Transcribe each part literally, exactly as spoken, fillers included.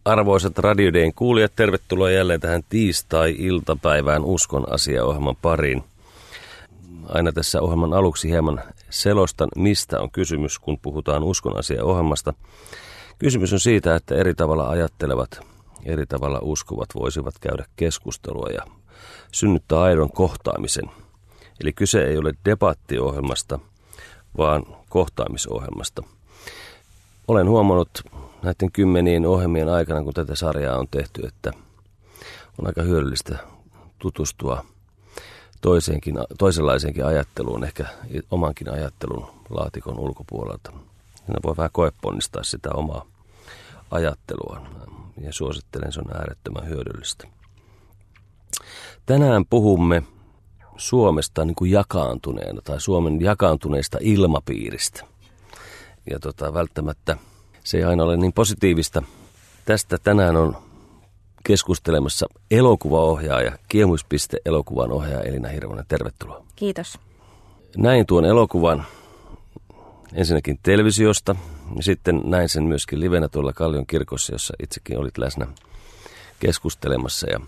Arvoisat Radio Dayn kuulijat, tervetuloa jälleen tähän tiistai-iltapäivään Uskon asia-ohjelman pariin. Aina tässä ohjelman aluksi hieman selostan, mistä on kysymys, kun puhutaan Uskon asia-ohjelmasta. Kysymys on siitä, että eri tavalla ajattelevat, eri tavalla uskovat voisivat käydä keskustelua ja synnyttää aidon kohtaamisen. Eli kyse ei ole debattiohjelmasta, vaan kohtaamisohjelmasta. Olen huomannut näiden kymmenien ohjelmien aikana, kun tätä sarjaa on tehty, että on aika hyödyllistä tutustua toiseenkin, toisenlaiseenkin ajatteluun, ehkä omankin ajattelun laatikon ulkopuolelta. Siinä voi vähän koeponnistaa sitä omaa ajattelua ja suosittelen, se on äärettömän hyödyllistä. Tänään puhumme Suomesta niin kuin jakaantuneena tai Suomen jakaantuneista ilmapiiristä. Ja tota, välttämättä se ei aina ole niin positiivista. Tästä tänään on keskustelemassa elokuvaohjaaja, Kiemuspiste elokuvan ohjaaja Elina Hirvonen. Tervetuloa. Kiitos. Näin tuon elokuvan ensinnäkin televisiosta ja sitten näin sen myöskin livenä tuolla Kallion kirkossa, jossa itsekin olit läsnä keskustelemassa. Ja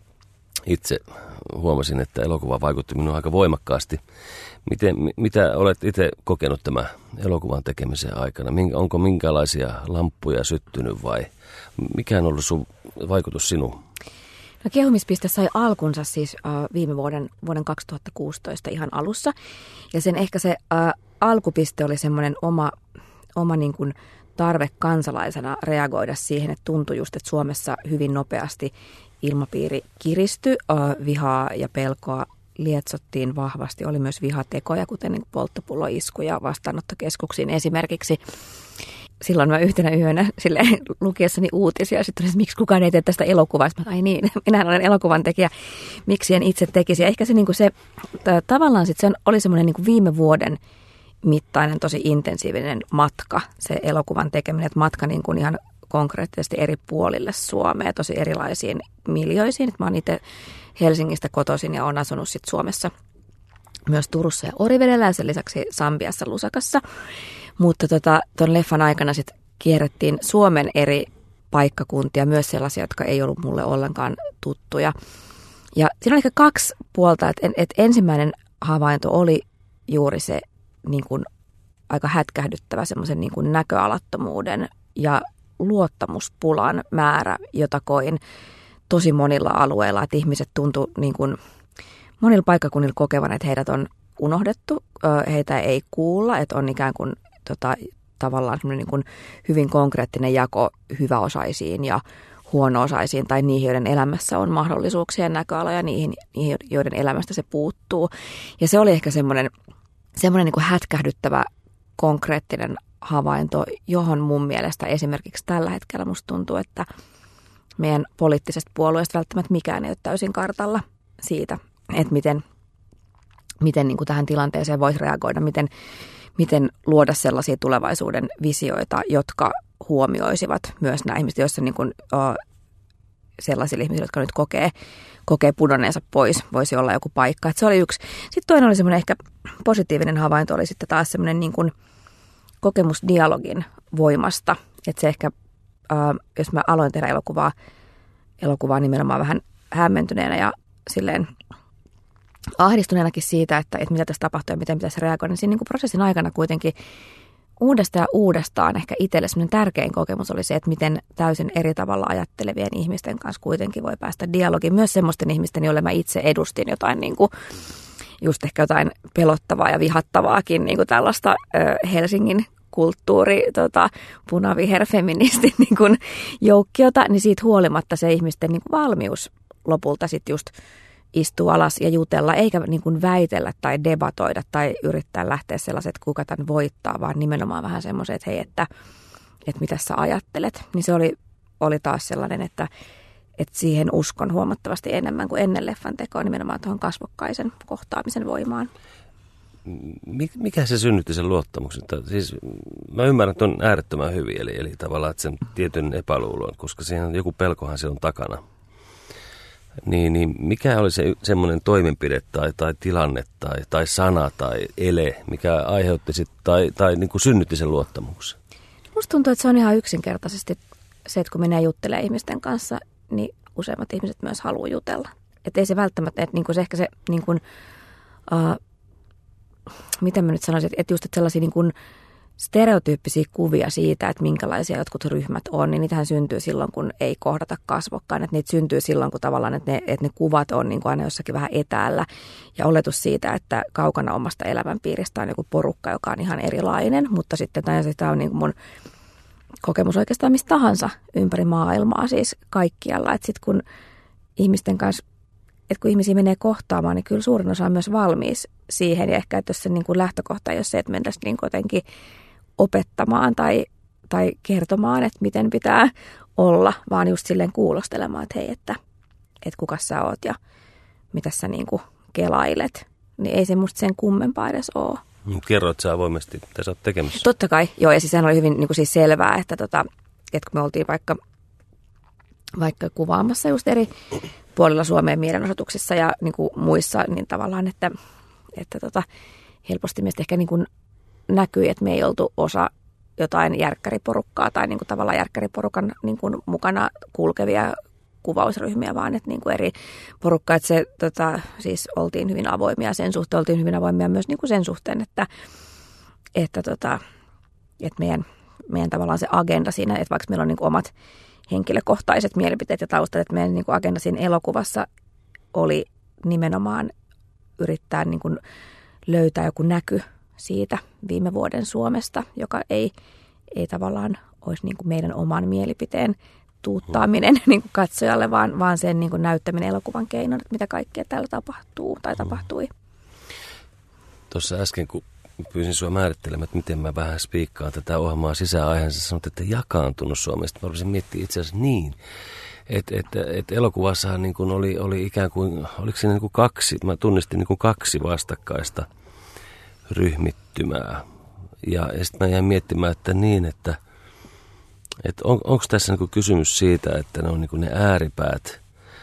itse huomasin, että elokuva vaikutti minuun aika voimakkaasti. Miten, mitä olet itse kokenut tämän elokuvan tekemisen aikana? Onko minkälaisia lamppuja syttynyt vai mikä on ollut sun vaikutus sinuun? No, Kiehumispiste sai alkunsa siis äh, viime vuoden, vuoden kaksituhattakuusitoista ihan alussa. Ja sen ehkä se äh, alkupiste oli semmoinen oma, oma niin kuin tarve kansalaisena reagoida siihen, että tuntui just, että Suomessa hyvin nopeasti ilmapiiri kiristyi, äh, vihaa ja pelkoa lietsottiin vahvasti. Oli myös vihatekoja, kuten niin polttopulloiskuja vastaanottokeskuksiin esimerkiksi. Silloin mä yhtenä yönä silleen, lukiessani uutisia, sitten että miksi kukaan ei tee tästä elokuvaa. Sitten mä, ai niin, minähän olen elokuvan tekijä, miksi en itse tekisi. Ja ehkä se, niin kuin se t- tavallaan sit se oli semmoinen niin kuin viime vuoden mittainen tosi intensiivinen matka, se elokuvan tekeminen. Että matka niin kuin ihan konkreettisesti eri puolille Suomea, tosi erilaisiin miljoisiin. Mä oon itse Helsingistä kotoisin ja olen asunut sit Suomessa myös Turussa ja Orivedellä ja sen lisäksi Sambiassa Lusakassa. Mutta tota, tuon leffan aikana sitten kierrettiin Suomen eri paikkakuntia, myös sellaisia, jotka ei ollut mulle ollenkaan tuttuja. Ja siinä on ehkä kaksi puolta, että et ensimmäinen havainto oli juuri se niin kuin aika hätkähdyttävä semmoisen niin kuin näköalattomuuden ja luottamuspulan määrä, jota koin tosi monilla alueilla, että ihmiset tuntuu niin kuin monilla paikkakunnilla kokevan, että heidät on unohdettu, heitä ei kuulla, että on ikään kuin tota, tavallaan niin kuin hyvin konkreettinen jako hyväosaisiin ja huono-osaisiin tai niihin, joiden elämässä on mahdollisuuksia ja näköaloja, niihin, niihin, joiden elämästä se puuttuu. Ja se oli ehkä semmoinen, semmoinen niin kuin hätkähdyttävä konkreettinen havainto, johon mun mielestä esimerkiksi tällä hetkellä musta tuntuu, että meidän poliittisesta puolueesta välttämättä mikään ei ole täysin kartalla siitä, että miten, miten niin kuin tähän tilanteeseen voisi reagoida, miten, miten luoda sellaisia tulevaisuuden visioita, jotka huomioisivat myös nämä ihmiset, joissa niin kuin, uh, sellaisilla ihmisillä, jotka nyt kokee, kokee pudonneensa pois, voisi olla joku paikka. Että se oli yksi. Sitten toinen oli semmoinen ehkä positiivinen havainto, oli sitten taas semmoinen niin kuin kokemus dialogin voimasta. Että se ehkä, uh, jos mä aloin tehdä elokuvaa, elokuvaa nimenomaan vähän hämmentyneenä ja silleen ahdistuneenakin siitä, että, että mitä tässä tapahtuu ja miten pitäisi reagoida, niin siinä niin kuin prosessin aikana kuitenkin uudestaan ja uudestaan ehkä itselle semmoinen tärkein kokemus oli se, että miten täysin eri tavalla ajattelevien ihmisten kanssa kuitenkin voi päästä dialogiin. Myös semmoisten ihmisten, joille mä itse edustin jotain niin kuin, just ehkä jotain pelottavaa ja vihattavaakin, niin kuin tällaista ö, Helsingin kulttuuri, tota, punaviherfeministin niin kuin joukkiota, niin siitä huolimatta se ihmisten niin kuin valmius lopulta sitten just istua alas ja jutella, eikä niin kuin väitellä tai debatoida tai yrittää lähteä sellaiset, kuka tämän voittaa, vaan nimenomaan vähän semmoiset, että hei, että, että mitä sä ajattelet. Niin se oli, oli taas sellainen, että, että siihen uskon huomattavasti enemmän kuin ennen leffan tekoa, nimenomaan tuohon kasvokkaisen kohtaamisen voimaan. Mikä se synnytti sen luottamuksen? Siis, mä ymmärrän tuon äärettömän hyvin, eli, eli tavallaan että sen tietyn epäluulon, koska siihen joku pelkohan se on takana. Niin, niin mikä oli se semmoinen toimenpide tai, tai tilanne tai, tai sana tai ele, mikä aiheutti sit, tai, tai niin kuin synnytti sen luottamuksen? Musta tuntuu, että se on ihan yksinkertaisesti se, että kun menee juttelemaan ihmisten kanssa, niin useimmat ihmiset myös haluaa jutella. Että ei se välttämättä, että niinku se ehkä se, niinku, uh, miten mä nyt sanoisin, että just että sellaisia niinku stereotyyppisiä kuvia siitä, että minkälaisia jotkut ryhmät on, niin niitähän syntyy silloin, kun ei kohdata kasvokkain. Että niitä syntyy silloin, kun tavallaan, että ne, että ne kuvat on niin kuin aina jossakin vähän etäällä. Ja oletus siitä, että kaukana omasta elämänpiiristä on joku porukka, joka on ihan erilainen. Mutta sitten tämä on niin kuin mun kokemus oikeastaan mistä tahansa ympäri maailmaa, siis kaikkialla. Että sitten kun ihmisten kanssa, että kun ihmisiä menee kohtaamaan, niin kyllä suurin osa on myös valmis siihen. Ja ehkä, että jos se niin kuin lähtökohta ei ole se, että mennäisiin niin kuin jotenkin opettamaan tai, tai kertomaan, että miten pitää olla, vaan just silleen kuulostelemaan, että hei, että, että kuka sä oot ja mitä sä niin kuin kelailet. Niin ei se musta sen kummempaa edes ole. Kerroit sä avoimesti, mitä sä oot tekemässä? Totta kai, joo, ja siis sehän oli hyvin niin kuin siis selvää, että, tota, että kun me oltiin vaikka, vaikka kuvaamassa just eri puolilla Suomeen mielenosoituksissa ja niin kuin muissa, niin tavallaan, että, että tota, helposti meistä ehkä niin kuin näkyi, että me ei oltu osa jotain järkkäriporukkaa tai niin kuin tavallaan järkkäriporukan niin kuin mukana kulkevia kuvausryhmiä, vaan että niin kuin eri porukkaa, että se tota, siis oltiin hyvin avoimia sen suhteen, oltiin hyvin avoimia myös niin kuin sen suhteen, että, että, tota, että meidän, meidän tavallaan se agenda siinä, että vaikka meillä on niin kuin omat henkilökohtaiset mielipiteet ja taustat, että meidän niin kuin agenda siinä elokuvassa oli nimenomaan yrittää niin kuin löytää joku näky siitä viime vuoden Suomesta, joka ei, ei tavallaan olisi niin kuin meidän oman mielipiteen tuuttaaminen hmm. niin kuin katsojalle, vaan, vaan sen niin kuin näyttäminen elokuvan keinon, että mitä kaikkea täällä tapahtuu tai tapahtui. Tuossa äsken, kun pyysin sinua määrittelemään, että miten mä vähän spiikkaan tätä ohjelmaa sisäaiheensa, sanoit, että jakaantunut Suomesta. Mä olisin miettiä itse asiassa niin, että et, et elokuvassahan niin kuin oli, oli ikään kuin, oliko siinä niin kuin kaksi, mä tunnistin niin kuin kaksi vastakkaista ryhmittymää. Ja, ja sitten mä jäin miettimään, että niin, että et on, onko tässä niinku kysymys siitä, että ne on niinku ne ääripäät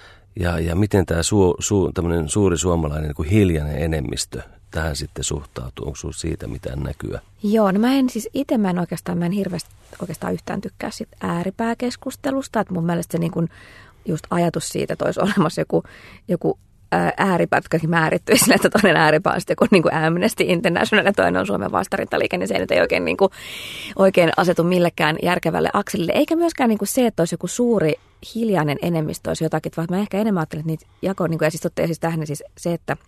ja, ja miten tämä su, su, suuri suomalainen niinku hiljainen enemmistö tähän sitten suhtautuu? Onko sinulla siitä mitään näkyä? Joo, no mä en siis itse mä en oikeastaan, mä en hirveästi oikeastaan yhtään tykkää sit ääripääkeskustelusta, että mun mielestä se niinku just ajatus siitä, että olisi olemassa joku, joku ääripäät, jotka määrittyy sille, että toinen ääripää on sitten joku niin kuin Amnesty International ja toinen on Suomen vastarintaliike, niin se nyt ei oikein, niin kuin, oikein asetu millekään järkevälle akselille. Eikä myöskään niin kuin se, että olisi joku suuri hiljainen enemmistö olisi jotakin, vaan mä ehkä enemmän ajattelen, että niitä jako, niin kuin, ja siis totta, ja siis tähän siis se, että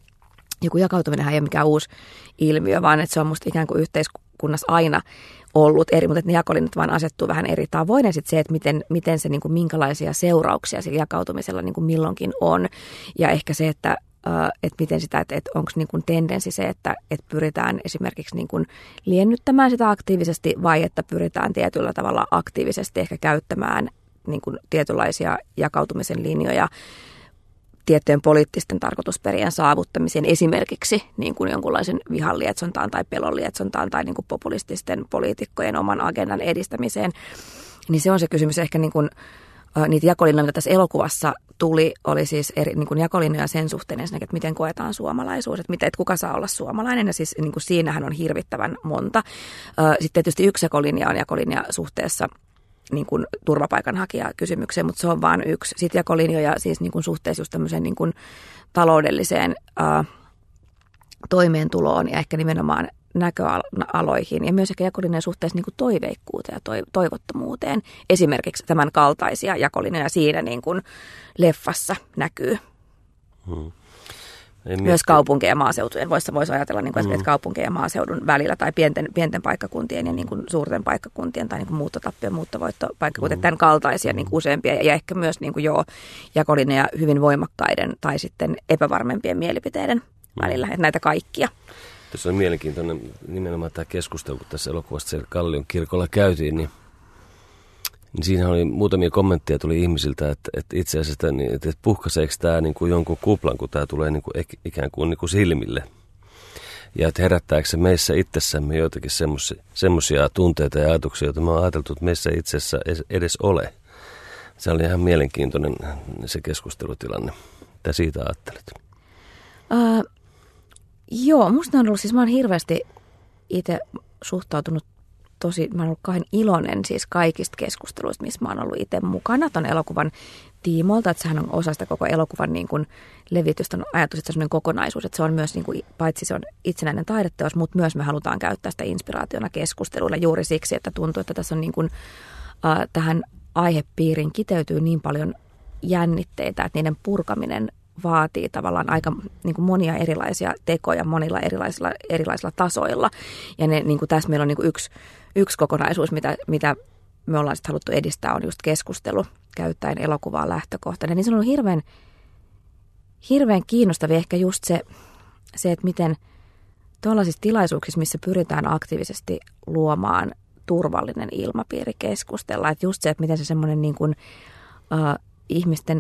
joku jakautuminenhan ei ole mikään uusi ilmiö, vaan että se on musta ikään kuin yhteiskunnassa aina ollut eri, mutta että ne jakolinnat vaan asettuu vähän eri tavoin. Ja sitten se, että miten, miten se, niin kuin, minkälaisia seurauksia sillä jakautumisella niin kuin milloinkin on. Ja ehkä se, että, äh, että miten sitä, että, että onko niin kuin tendenssi se, että, että pyritään esimerkiksi niin kuin liennyttämään sitä aktiivisesti vai että pyritään tietyllä tavalla aktiivisesti ehkä käyttämään niin kuin tietynlaisia jakautumisen linjoja tiettyjen poliittisten tarkoitusperien saavuttamiseen, esimerkiksi niin kuin jonkunlaisen vihan lietsontaan tai pelon lietsontaan tai niin kuin populististen poliitikkojen oman agendan edistämiseen, niin se on se kysymys. Ehkä niin kuin, äh, niitä jakolinjoja, mitä tässä elokuvassa tuli, oli siis eri, niin kuin jakolinjoja sen suhteen ensinnäkin, että miten koetaan suomalaisuus, että, mitä, että kuka saa olla suomalainen, ja siis niin kuin siinähän on hirvittävän monta. Äh, sitten tietysti yksi jakolinja on jakolinja suhteessa niin kuin turvapaikanhakijakysymykseen, mutta se on vain yksi. Sitten jakolinjoja siis niin kuin suhteessa just tämmöiseen niin kuin taloudelliseen ää, toimeentuloon ja ehkä nimenomaan näköaloihin ja myös ehkä jakolinjoja suhteessa niin kuin toiveikkuuteen ja toivottomuuteen. Esimerkiksi tämän kaltaisia jakolinjoja siinä niin kuin leffassa näkyy. Hmm. Myös kaupunkien ja maaseutujen. Voisi, voisi ajatella, niin kuin, mm. että kaupunkien ja maaseudun välillä tai pienten, pienten paikkakuntien ja niin kuin suurten paikkakuntien tai niin kuin muuttotappio- ja muuttovoittopaikkakuntien, mm. tämän kaltaisia niin kuin useampia ja ehkä myös niin kuin, joo, jakolinjoja hyvin voimakkaiden tai sitten epävarmempien mielipiteiden mm. välillä, että näitä kaikkia. Tässä on mielenkiintoinen nimenomaan tämä keskustelu, kun tässä elokuvasta siellä Kallion kirkolla käytiin, niin niin siinä oli muutamia kommentteja tuli ihmisiltä, että, että itse asiassa niin, että puhkaiseeko tämä niin kuin jonkun kuplan, kun tämä tulee niin kuin ikään kuin, niin kuin silmille. Ja että herättääkö se meissä itsessämme joitakin semmoisia tunteita ja ajatuksia, joita me on ajateltu, että meissä itsessä edes ole. Se oli ihan mielenkiintoinen se keskustelutilanne. Mitä siitä ajattelet? Uh, joo, musta on ollut, siis mä oon hirveästi itse suhtautunut tosi, mä oon ollut kauhean iloinen siis kaikista keskusteluista, missä mä oon ollut itse mukana ton elokuvan tiimoilta, että sehän on osa sitä koko elokuvan niin kuin levitystä, on ajatus, että se on sellainen kokonaisuus, että se on myös, niin kuin, paitsi se on itsenäinen taideteos, mutta myös me halutaan käyttää sitä inspiraationa keskusteluilla juuri siksi, että tuntuu, että tässä on niin kuin, äh, tähän aihepiiriin kiteytyy niin paljon jännitteitä, että niiden purkaminen vaatii tavallaan aika niin kuin monia erilaisia tekoja monilla erilaisilla, erilaisilla tasoilla. Ja ne, niin kuin tässä meillä on niin kuin yksi, yksi kokonaisuus, mitä, mitä me ollaan sitten haluttu edistää, on just keskustelu käyttäen elokuvaa lähtökohtana. Niin se on ollut hirveän, hirveän kiinnostavia ehkä just se, se, että miten tuollaisissa tilaisuuksissa, missä pyritään aktiivisesti luomaan turvallinen ilmapiiri keskustella. Että just se, että miten se semmoinen niin kuin, äh, ihmisten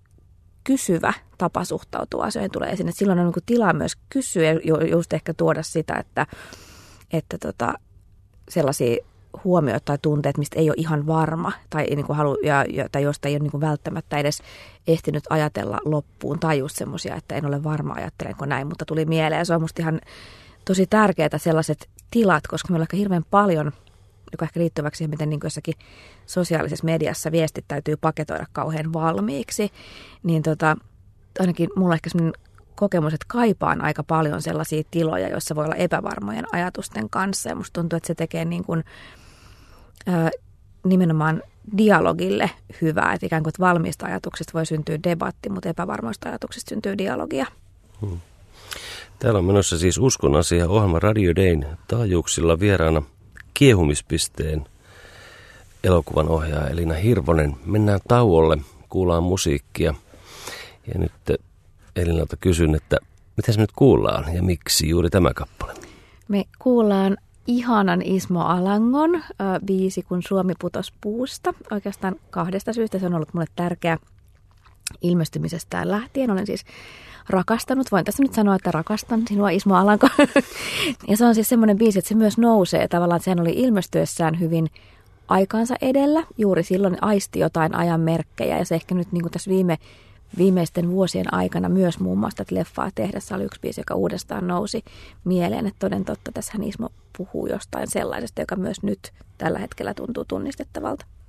kysyvä tapa suhtautua asioihin tulee esiin. Että silloin on niin kuin tilaa myös kysyä ja just ehkä tuoda sitä, että, että tota, sellaisia huomioita tai tunteet, mistä ei ole ihan varma tai, niin kuin halu, ja, tai josta ei ole niin kuin välttämättä edes ehtinyt ajatella loppuun. Tai just semmoisia, että en ole varma ajattelenko näin, mutta tuli mieleen. Ja se on musta ihan tosi tärkeää sellaiset tilat, koska meillä on ehkä hirveän paljon, joka ehkä liittyväksi siihen, miten niin kuin jossakin sosiaalisessa mediassa viestit täytyy paketoida kauhean valmiiksi, niin tota, ainakin mulla on ehkä sellainen kokemus, että kaipaan aika paljon sellaisia tiloja, joissa voi olla epävarmojen ajatusten kanssa. Ja musta tuntuu, että se tekee niin kuin, ää, nimenomaan dialogille hyvää, että ikään kuin että valmiista ajatuksista voi syntyä debatti, mutta epävarmoista ajatuksista syntyy dialogia. Hmm. Täällä on menossa siis Uskon asia -ohjelma Radio Dayn taajuuksilla vieraana Kiehumispisteen elokuvan ohjaaja Elina Hirvonen. Mennään tauolle, kuullaan musiikkia. Ja nyt Elinalta kysyn, että mitä se nyt kuullaan ja miksi juuri tämä kappale? Me kuullaan ihanan Ismo Alangon äh, biisi Kun Suomi putos puusta. Oikeastaan kahdesta syystä se on ollut mulle tärkeä ilmestymisestään lähtien. Olen siis rakastanut, voin tässä nyt sanoa, että rakastan sinua Ismo Alanko. Ja se on siis semmoinen biisi, että se myös nousee tavallaan, että sehän oli ilmestyessään hyvin aikaansa edellä. Juuri silloin aisti jotain ajan merkkejä ja se ehkä nyt niin kuin tässä viime, viimeisten vuosien aikana myös muun muassa että leffaa tehdessä oli yksi biisi, joka uudestaan nousi mieleen. Että toden totta, tässähän Ismo puhuu jostain sellaisesta, joka myös nyt tällä hetkellä tuntuu tunnistettavalta.